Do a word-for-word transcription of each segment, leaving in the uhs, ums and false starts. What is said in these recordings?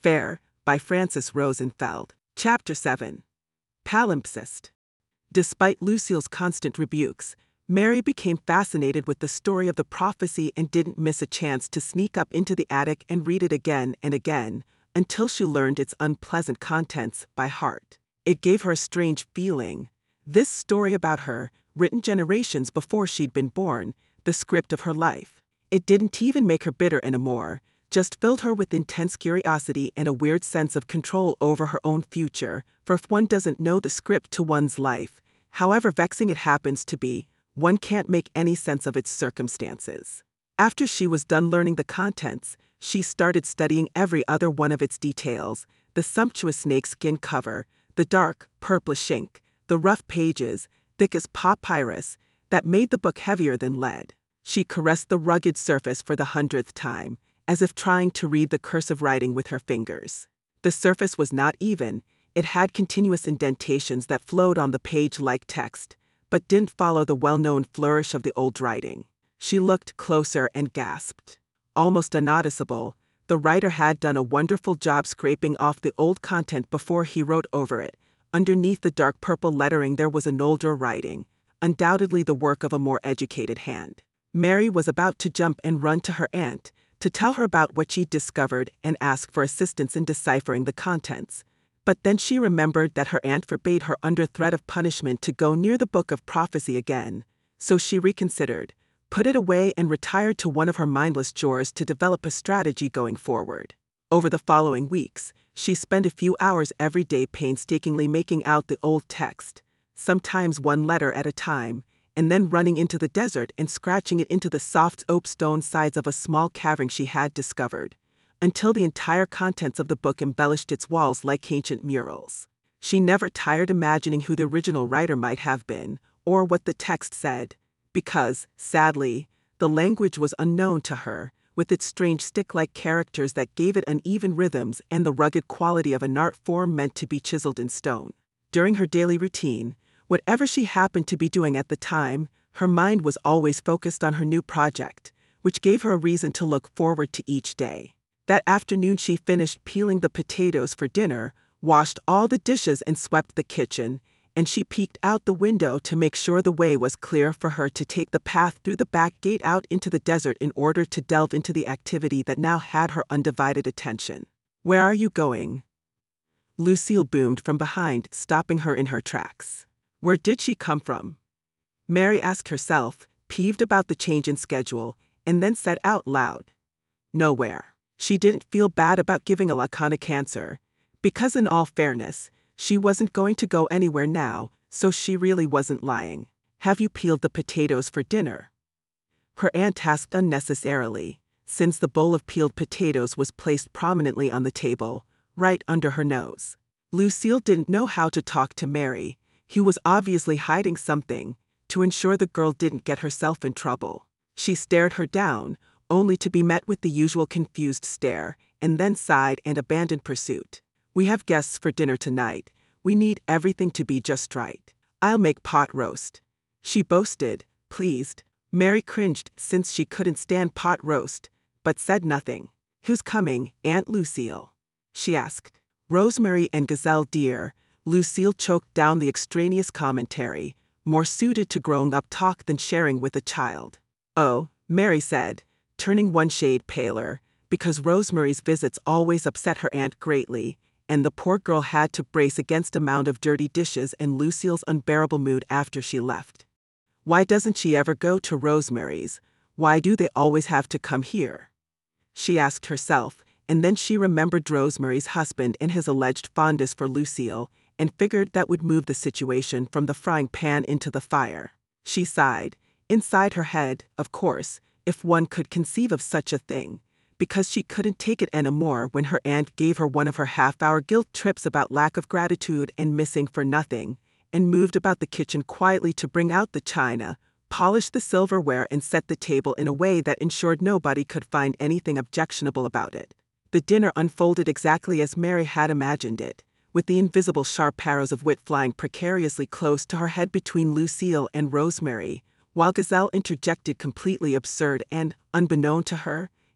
Fair, by Frances Rosenfeld. Chapter seven. Palimpsest. Despite Lucille's constant rebukes, Mary became fascinated with the story of the prophecy and didn't miss a chance to sneak up into the attic and read it again and again, until she learned its unpleasant contents by heart. It gave her a strange feeling. This story about her, written generations before she'd been born, the script of her life. It didn't even make her bitter anymore, just filled her with intense curiosity and a weird sense of control over her own future, for if one doesn't know the script to one's life, however vexing it happens to be, one can't make any sense of its circumstances. After she was done learning the contents, she started studying every other one of its details: the sumptuous snakeskin cover, the dark, purplish ink, the rough pages, thick as papyrus, that made the book heavier than lead. She caressed the rugged surface for the hundredth time, as if trying to read the cursive writing with her fingers. The surface was not even, it had continuous indentations that flowed on the page like text, but didn't follow the well-known flourish of the old writing. She looked closer and gasped. Almost unnoticeable, the writer had done a wonderful job scraping off the old content before he wrote over it. Underneath the dark purple lettering there was an older writing, undoubtedly the work of a more educated hand. Mary was about to jump and run to her aunt, to tell her about what she'd discovered and ask for assistance in deciphering the contents. But then she remembered that her aunt forbade her under threat of punishment to go near the book of prophecy again, so she reconsidered, put it away and retired to one of her mindless chores to develop a strategy going forward. Over the following weeks, she spent a few hours every day painstakingly making out the old text, sometimes one letter at a time, and then running into the desert and scratching it into the soft soapstone sides of a small cavern she had discovered, until the entire contents of the book embellished its walls like ancient murals. She never tired imagining who the original writer might have been, or what the text said, because, sadly, the language was unknown to her, with its strange stick-like characters that gave it uneven rhythms and the rugged quality of an art form meant to be chiseled in stone. During her daily routine, whatever she happened to be doing at the time, her mind was always focused on her new project, which gave her a reason to look forward to each day. That afternoon she finished peeling the potatoes for dinner, washed all the dishes and swept the kitchen, and she peeked out the window to make sure the way was clear for her to take the path through the back gate out into the desert in order to delve into the activity that now had her undivided attention. "Where are you going?" Lucille boomed from behind, stopping her in her tracks. Where did she come from? Mary asked herself, peeved about the change in schedule, and then said out loud, "Nowhere." She didn't feel bad about giving a laconic answer, because in all fairness, she wasn't going to go anywhere now, so she really wasn't lying. "Have you peeled the potatoes for dinner?" Her aunt asked unnecessarily, since the bowl of peeled potatoes was placed prominently on the table, right under her nose. Lucille didn't know how to talk to Mary, who was obviously hiding something, to ensure the girl didn't get herself in trouble. She stared her down, only to be met with the usual confused stare, and then sighed and abandoned pursuit. "We have guests for dinner tonight. We need everything to be just right. I'll make pot roast," she boasted, pleased. Mary cringed since she couldn't stand pot roast, but said nothing. "Who's coming, Aunt Lucille?" she asked. "Rosemary and Gazelle dear." Lucille choked down the extraneous commentary, more suited to grown-up talk than sharing with a child. "Oh," Mary said, turning one shade paler, because Rosemary's visits always upset her aunt greatly, and the poor girl had to brace against a mound of dirty dishes and Lucille's unbearable mood after she left. "Why doesn't she ever go to Rosemary's? Why do they always have to come here?" she asked herself, and then she remembered Rosemary's husband and his alleged fondness for Lucille, and figured that would move the situation from the frying pan into the fire. She sighed, inside her head, of course, if one could conceive of such a thing, because she couldn't take it anymore when her aunt gave her one of her half-hour guilt trips about lack of gratitude and missing for nothing, and moved about the kitchen quietly to bring out the china, polish the silverware and set the table in a way that ensured nobody could find anything objectionable about it. The dinner unfolded exactly as Mary had imagined it, with the invisible sharp arrows of wit flying precariously close to her head between Lucille and Rosemary, while Gazelle interjected completely absurd and, unbeknown to her,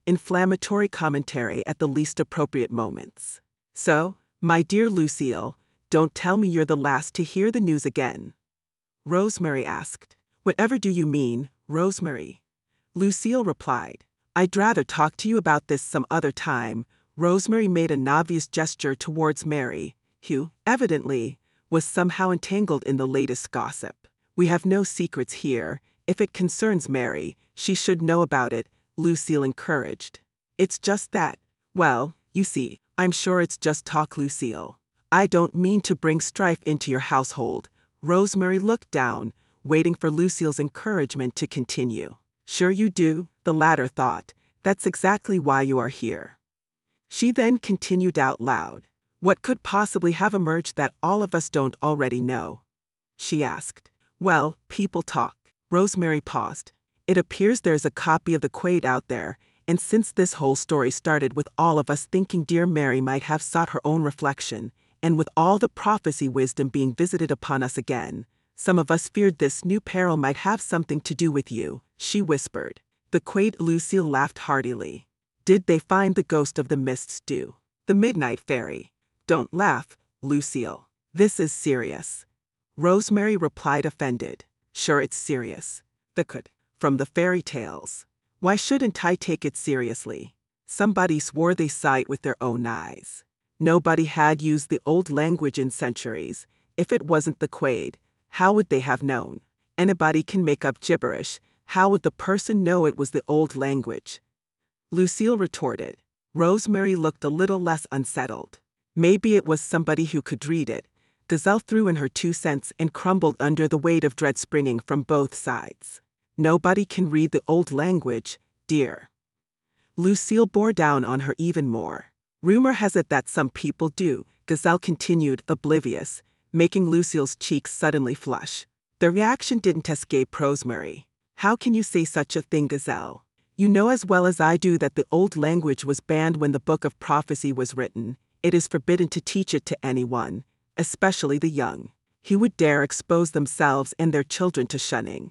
inflammatory commentary at the least appropriate moments. So, my dear Lucille, don't tell me you're the last to hear the news again. Rosemary asked. Whatever do you mean, Rosemary? Lucille replied. I'd rather talk to you about this some other time. Rosemary made an obvious gesture towards Mary, who, evidently, was somehow entangled in the latest gossip. We have no secrets here. If it concerns Mary, she should know about it, Lucille encouraged. It's just that, well, you see, I'm sure it's just talk, Lucille. I don't mean to bring strife into your household. Rosemary looked down, waiting for Lucille's encouragement to continue. Sure you do, the latter thought. That's exactly why you are here. She then continued out loud. What could possibly have emerged that all of us don't already know? She asked. Well, people talk. Rosemary paused. It appears there's a copy of the Quaid out there, and since this whole story started with all of us thinking dear Mary might have sought her own reflection, and with all the prophecy wisdom being visited upon us again, some of us feared this new peril might have something to do with you, she whispered. The Quaid. Lucille laughed heartily. Did they find the ghost of the mist stew? The Midnight Fairy? Don't laugh, Lucille. This is serious. Rosemary replied, offended. Sure it's serious. The could. From the fairy tales. Why shouldn't I take it seriously? Somebody swore they saw it with their own eyes. Nobody had used the old language in centuries. If it wasn't the Quaid, how would they have known? Anybody can make up gibberish. How would the person know it was the old language? Lucille retorted. Rosemary looked a little less unsettled. Maybe it was somebody who could read it. Gazelle threw in her two cents and crumbled under the weight of dread springing from both sides. Nobody can read the old language, dear. Lucille bore down on her even more. Rumor has it that some people do, Gazelle continued, oblivious, making Lucille's cheeks suddenly flush. The reaction didn't escape Rosemary. How can you say such a thing, Gazelle? You know as well as I do that the old language was banned when the Book of Prophecy was written. It is forbidden to teach it to anyone, especially the young, who would dare expose themselves and their children to shunning.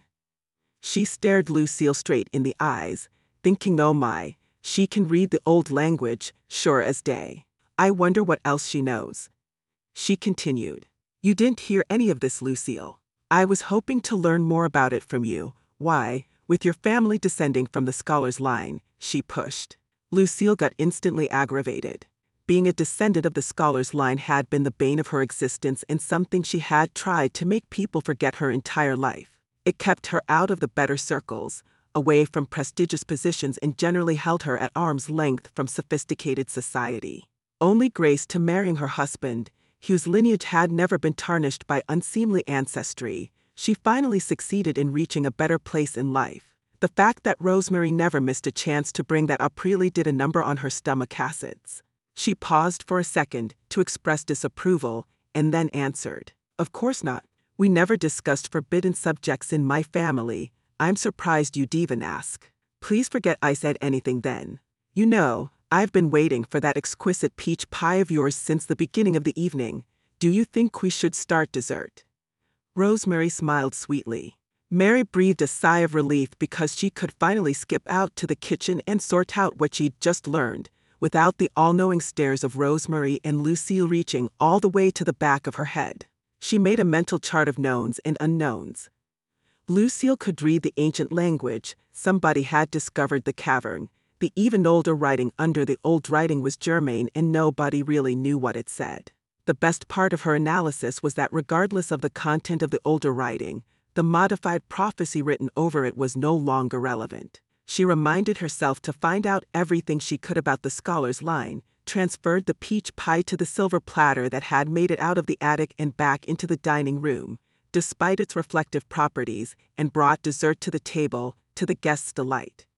She stared Lucille straight in the eyes, thinking, oh my, she can read the old language, sure as day. I wonder what else she knows. She continued. You didn't hear any of this, Lucille. I was hoping to learn more about it from you. Why, with your family descending from the scholar's line, she pushed. Lucille got instantly aggravated. Being a descendant of the scholar's line had been the bane of her existence and something she had tried to make people forget her entire life. It kept her out of the better circles, away from prestigious positions, and generally held her at arm's length from sophisticated society. Only grace to marrying her husband, whose lineage had never been tarnished by unseemly ancestry, she finally succeeded in reaching a better place in life. The fact that Rosemary never missed a chance to bring that up really did a number on her stomach acids. She paused for a second to express disapproval, and then answered. Of course not. We never discussed forbidden subjects in my family. I'm surprised you'd even ask. Please forget I said anything then. You know, I've been waiting for that exquisite peach pie of yours since the beginning of the evening. Do you think we should start dessert? Rosemary smiled sweetly. Mary breathed a sigh of relief because she could finally skip out to the kitchen and sort out what she'd just learned, without the all-knowing stares of Rosemary and Lucille reaching all the way to the back of her head. She made a mental chart of knowns and unknowns. Lucille could read the ancient language. Somebody had discovered the cavern. The even older writing under the old writing was Germain, and nobody really knew what it said. The best part of her analysis was that regardless of the content of the older writing, the modified prophecy written over it was no longer relevant. She reminded herself to find out everything she could about the scholar's line, transferred the peach pie to the silver platter that had made it out of the attic and back into the dining room, despite its reflective properties, and brought dessert to the table, to the guests' delight.